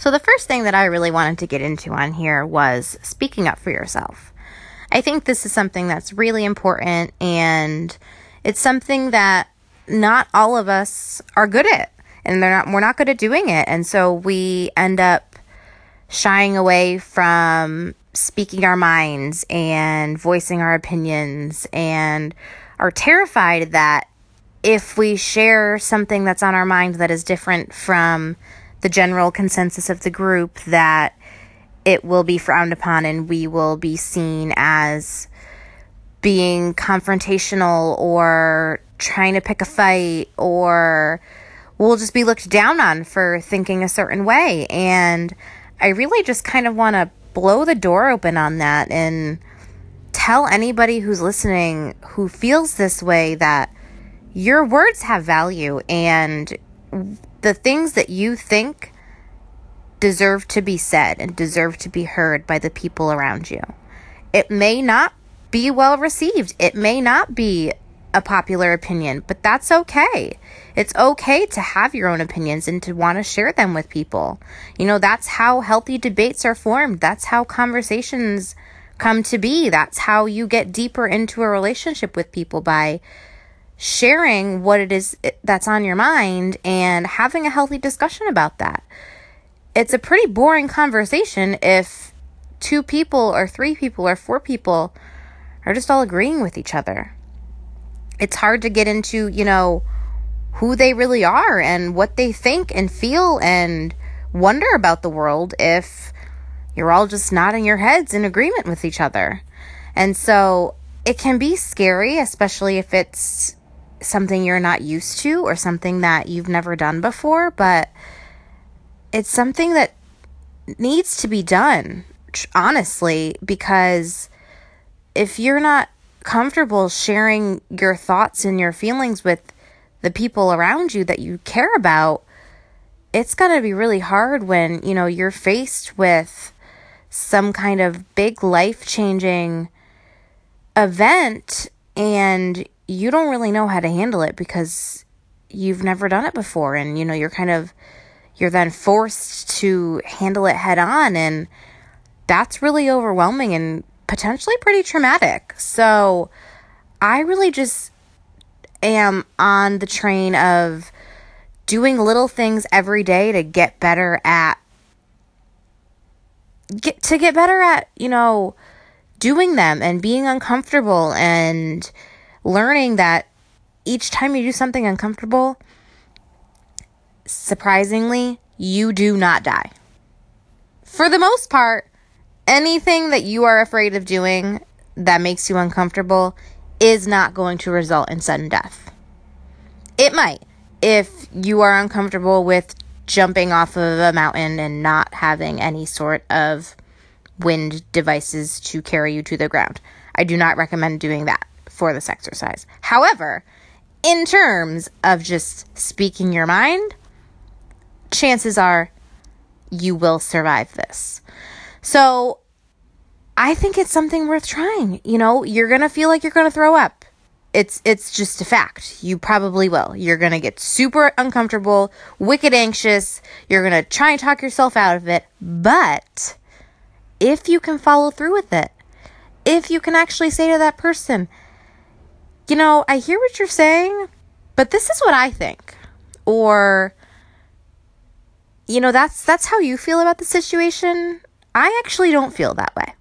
So the first thing that I really wanted to get into on here was speaking up for yourself. I think this is something that's really important, and it's something that not all of us are good at, and we're not good at doing it. And so we end up shying away from speaking our minds and voicing our opinions, and are terrified that if we share something that's on our mind that is different from the general consensus of the group, that it will be frowned upon and we will be seen as being confrontational or trying to pick a fight, or we'll just be looked down on for thinking a certain way. And I really just kind of want to blow the door open on that and tell anybody who's listening who feels this way that your words have value, and the things that you think deserve to be said and deserve to be heard by the people around you. It may not be well received. It may not be a popular opinion, but that's okay. It's okay to have your own opinions and to want to share them with people. You know, that's how healthy debates are formed. That's how conversations come to be. That's how you get deeper into a relationship with people, by sharing what it is that's on your mind and having a healthy discussion about that. It's a pretty boring conversation if 2 people or 3 people or 4 people are just all agreeing with each other. It's hard to get into, who they really are and what they think and feel and wonder about the world if you're all just nodding your heads in agreement with each other. And so it can be scary, especially if it's something you're not used to or something that you've never done before, but it's something that needs to be done, honestly, because if you're not comfortable sharing your thoughts and your feelings with the people around you that you care about, it's going to be really hard when, you're faced with some kind of big life-changing event and you don't really know how to handle it because you've never done it before. And, you're then forced to handle it head on. And that's really overwhelming and potentially pretty traumatic. So I really just am on the train of doing little things every day to get better at, doing them and being uncomfortable, and learning that each time you do something uncomfortable, surprisingly, you do not die. For the most part, anything that you are afraid of doing that makes you uncomfortable is not going to result in sudden death. It might, if you are uncomfortable with jumping off of a mountain and not having any sort of wind devices to carry you to the ground. I do not recommend doing that for this exercise. However, in terms of just speaking your mind, chances are you will survive this. So I think it's something worth trying. You're going to feel like you're going to throw up. It's just a fact. You probably will. You're going to get super uncomfortable, wicked anxious. You're going to try and talk yourself out of it. But if you can follow through with it, if you can actually say to that person, I hear what you're saying, but this is what I think. Or, that's how you feel about the situation. I actually don't feel that way.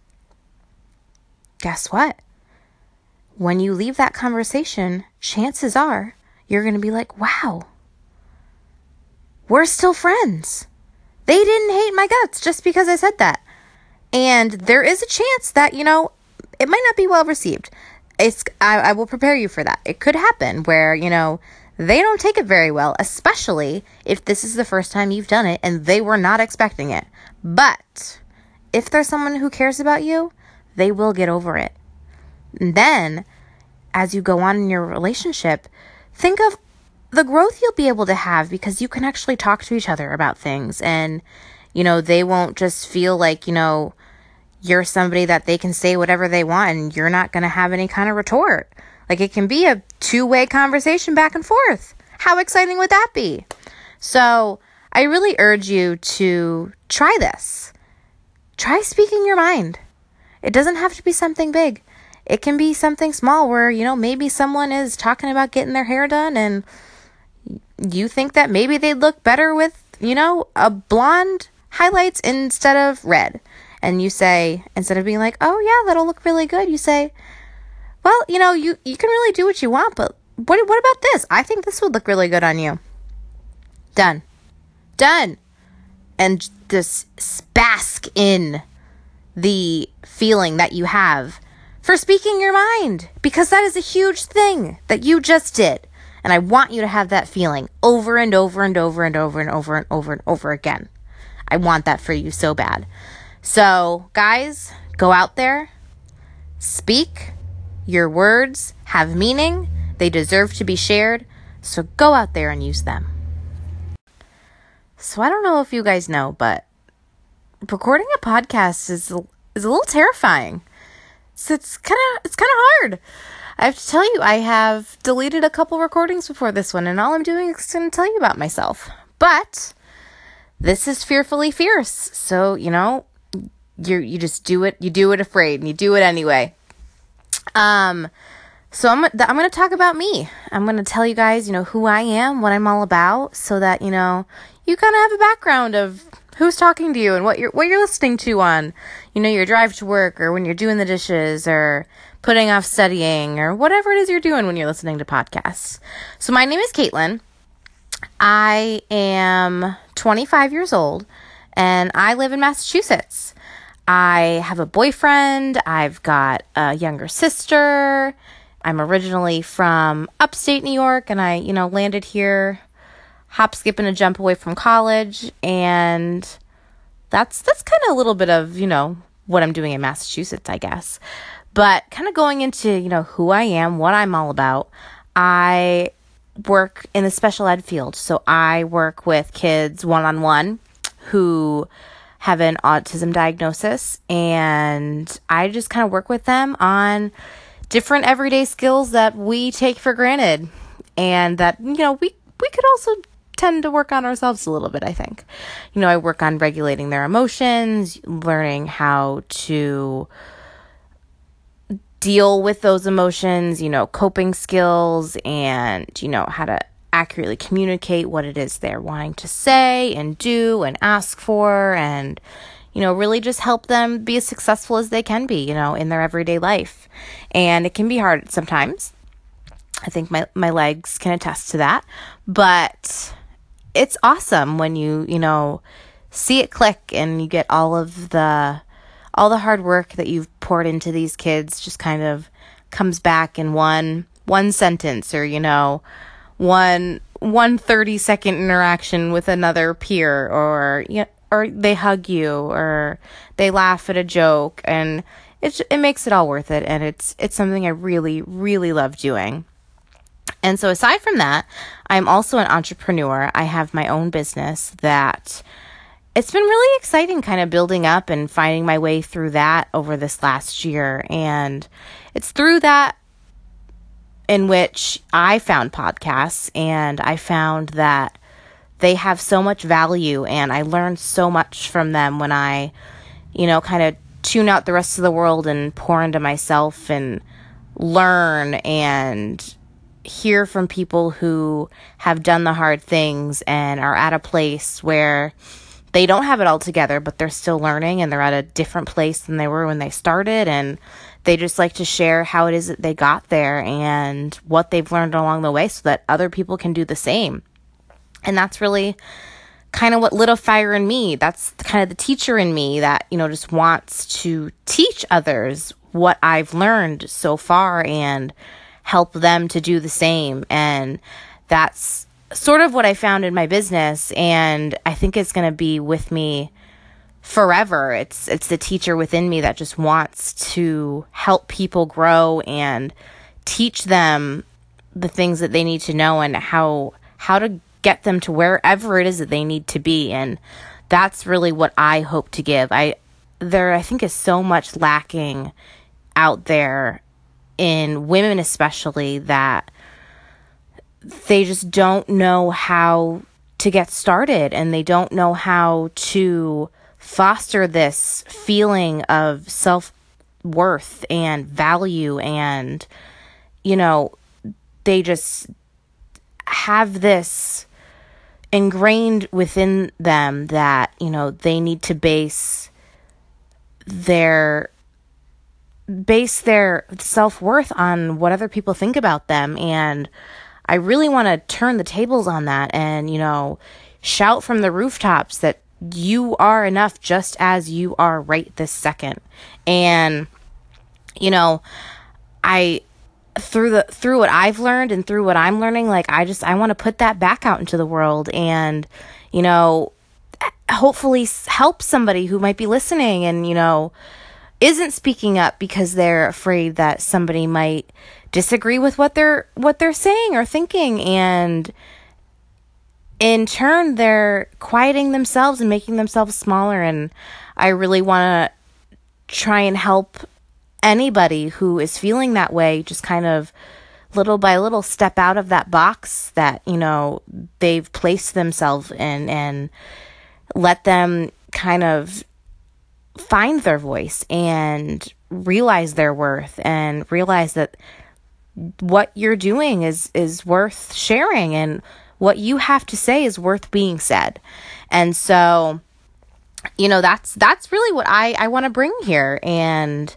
Guess what? When you leave that conversation, chances are you're going to be like, wow, we're still friends. They didn't hate my guts just because I said that. And there is a chance that, it might not be well received. I will prepare you for that. It could happen where, they don't take it very well, especially if this is the first time you've done it and they were not expecting it. But if there's someone who cares about you, they will get over it. And then, as you go on in your relationship, think of the growth you'll be able to have because you can actually talk to each other about things. And, they won't just feel like, you're somebody that they can say whatever they want and you're not going to have any kind of retort. Like, it can be a 2-way conversation back and forth. How exciting would that be? So I really urge you to try this. Try speaking your mind. It doesn't have to be something big. It can be something small where, maybe someone is talking about getting their hair done and you think that maybe they'd look better with, a blonde highlights instead of red. And you say, instead of being like, oh yeah, that'll look really good, you say, well, you can really do what you want, but what about this? I think this would look really good on you. Done. And just bask in the feeling that you have for speaking your mind, because that is a huge thing that you just did. And I want you to have that feeling over and over and over and over and over and over and over again. I want that for you so bad. So, guys, go out there, speak. Your words have meaning. They deserve to be shared. So go out there and use them. So I don't know if you guys know, but recording a podcast is a little terrifying. So it's kind of hard. I have to tell you, I have deleted a couple recordings before this one, and all I'm doing is going to tell you about myself. But this is Fearfully Fierce. So, you just do it. You do it afraid, and you do it anyway. So I'm going to talk about me. I'm going to tell you guys, who I am, what I'm all about, so that, you kind of have a background of who's talking to you and what you're listening to on, your drive to work, or when you're doing the dishes, or putting off studying, or whatever it is you're doing when you're listening to podcasts. So my name is Caitlin. I am 25 years old, and I live in Massachusetts. I have a boyfriend. I've got a younger sister. I'm originally from upstate New York, and I, landed here, hop, skip, and a jump away from college, and that's kind of a little bit of, what I'm doing in Massachusetts, I guess. But kind of going into, who I am, what I'm all about, I work in the special ed field. So I work with kids one-on-one who have an autism diagnosis, and I just kind of work with them on different everyday skills that we take for granted, and that, we could also tend to work on ourselves a little bit, I think. I work on regulating their emotions, learning how to deal with those emotions, coping skills, and, how to accurately communicate what it is they're wanting to say and do and ask for, and, really just help them be as successful as they can be, in their everyday life. And it can be hard sometimes. I think my legs can attest to that. But it's awesome when you see it click and you get all the hard work that you've poured into these kids just kind of comes back in one sentence, or, one 30-second interaction with another peer, or they hug you, or they laugh at a joke, and it makes it all worth it. And it's something I really, really love doing. And so aside from that, I'm also an entrepreneur. I have my own business that it's been really exciting, kind of building up and finding my way through that over this last year. And it's through that in which I found podcasts, and I found that they have so much value, and I learned so much from them when I, kind of tune out the rest of the world and pour into myself and learn and hear from people who have done the hard things and are at a place where they don't have it all together, but they're still learning, and they're at a different place than they were when they started, and they just like to share how it is that they got there and what they've learned along the way so that other people can do the same. And that's really kind of what lit a fire in me. That's kind of the teacher in me that, just wants to teach others what I've learned so far and help them to do the same. And that's sort of what I found in my business, and I think it's going to be with me forever. It's the teacher within me that just wants to help people grow and teach them the things that they need to know and how to get them to wherever it is that they need to be. And that's really what I hope to give. There I think is so much lacking out there in women, especially, that they just don't know how to get started, and they don't know how to foster this feeling of self-worth and value, and, you know, they just have this ingrained within them that, you know, they need to base their self-worth on what other people think about them. And I really want to turn the tables on that and, you know, shout from the rooftops that you are enough just as you are right this second. And, you know, through what I've learned and through what I'm learning, like, I want to put that back out into the world and, you know, hopefully help somebody who might be listening and, you know, isn't speaking up because they're afraid that somebody might disagree with what they're saying or thinking. And in turn, they're quieting themselves and making themselves smaller. And I really want to try and help anybody who is feeling that way, just kind of little by little step out of that box that, you know, they've placed themselves in, and let them kind of find their voice and realize their worth and realize that what you're doing is worth sharing, and what you have to say is worth being said. And so, you know, that's really what I want to bring here. And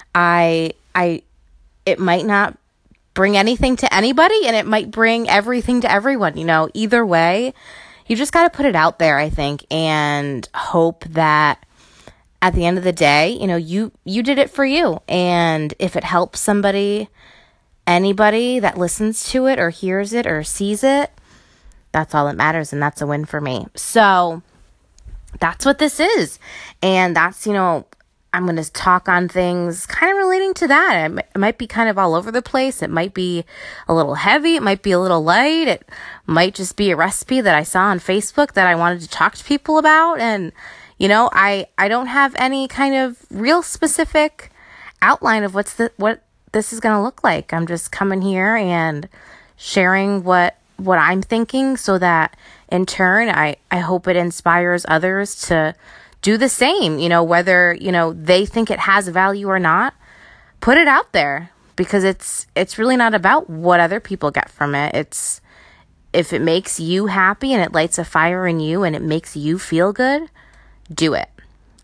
it might not bring anything to anybody, and it might bring everything to everyone. You know, either way, you just got to put it out there, I think, and hope that at the end of the day, you know, you did it for you. And if it helps somebody, anybody that listens to it or hears it or sees it, that's all that matters. And that's a win for me. So that's what this is. And that's, you know, I'm going to talk on things kind of relating to that. It might be kind of all over the place. It might be a little heavy. It might be a little light. It might just be a recipe that I saw on Facebook that I wanted to talk to people about. And, you know, I don't have any kind of real specific outline of what this is going to look like. I'm just coming here and sharing what I'm thinking, so that in turn, I hope it inspires others to do the same. You know, whether, you know, they think it has value or not, put it out there, because it's really not about what other people get from it. It's, if it makes you happy and it lights a fire in you and it makes you feel good, do it.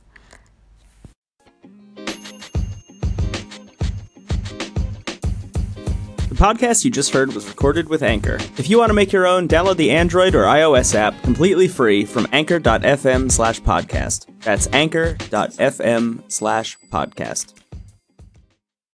The podcast you just heard was recorded with Anchor. If you want to make your own, download the Android or iOS app completely free from anchor.fm/podcast. That's anchor.fm/podcast.